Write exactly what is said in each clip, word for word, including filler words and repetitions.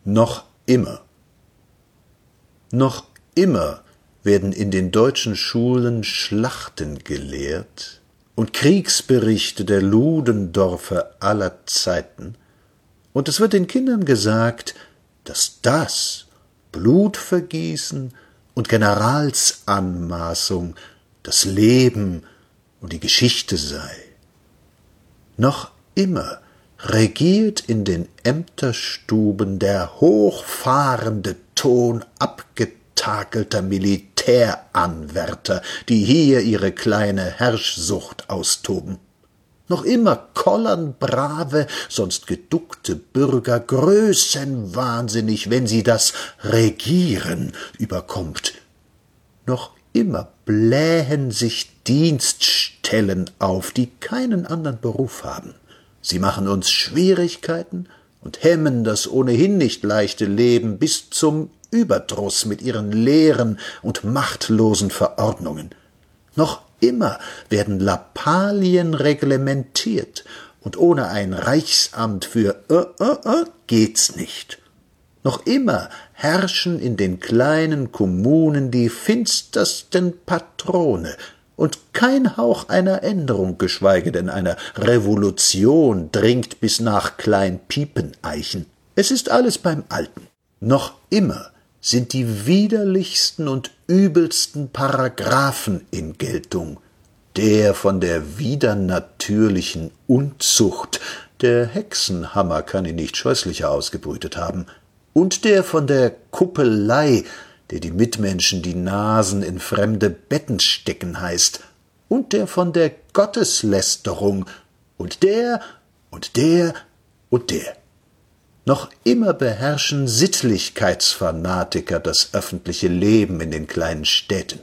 Noch immer. Noch immer werden in den deutschen Schulen Schlachten gelehrt und Kriegsberichte der Ludendorfer aller Zeiten, und es wird den Kindern gesagt, dass das Blutvergießen und Generalsanmaßung das Leben und die Geschichte sei. Noch immer regiert in den Ämterstuben der hochfahrende Ton abgetakelter Militäranwärter, die hier ihre kleine Herrschsucht austoben. Noch immer kollern brave, sonst geduckte Bürger größenwahnsinnig, wenn sie das Regieren überkommt. Noch immer blähen sich Dienststellen auf, die keinen anderen Beruf haben. Sie machen uns Schwierigkeiten und hemmen das ohnehin nicht leichte Leben bis zum Überdruss mit ihren leeren und machtlosen Verordnungen. Noch immer werden Lappalien reglementiert, und ohne ein Reichsamt für äh, äh, äh, geht's nicht. Noch immer herrschen in den kleinen Kommunen die finstersten Patrone, und kein Hauch einer Änderung, geschweige denn einer Revolution, dringt bis nach Klein-Piepeneichen. Es ist alles beim Alten. Noch immer sind die widerlichsten und übelsten Paragraphen in Geltung. Der von der widernatürlichen Unzucht, der Hexenhammer kann ihn nicht scheußlicher ausgebrütet haben, und der von der Kuppelei, der die Mitmenschen die Nasen in fremde Betten stecken heißt, und der von der Gotteslästerung, und der, und der, und der. Noch immer beherrschen Sittlichkeitsfanatiker das öffentliche Leben in den kleinen Städten.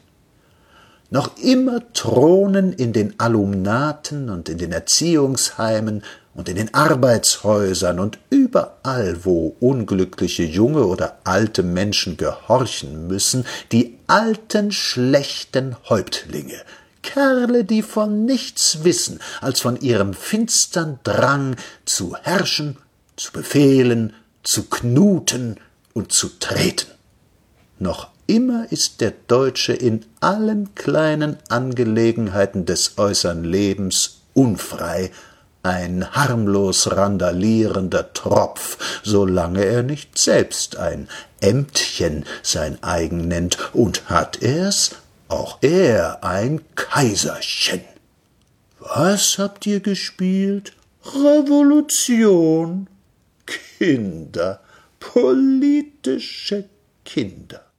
Noch immer thronen in den Alumnaten und in den Erziehungsheimen und in den Arbeitshäusern und überall, wo unglückliche junge oder alte Menschen gehorchen müssen, die alten, schlechten Häuptlinge, Kerle, die von nichts wissen, als von ihrem finstern Drang zu herrschen, zu befehlen, zu knuten und zu treten. Noch immer ist der Deutsche in allen kleinen Angelegenheiten des äußeren Lebens unfrei, ein harmlos randalierender Tropf, solange er nicht selbst ein Ämtchen sein eigen nennt, und hat er's, auch er ein Kaiserchen. Was habt ihr gespielt? Revolution. Kinder, politische Kinder.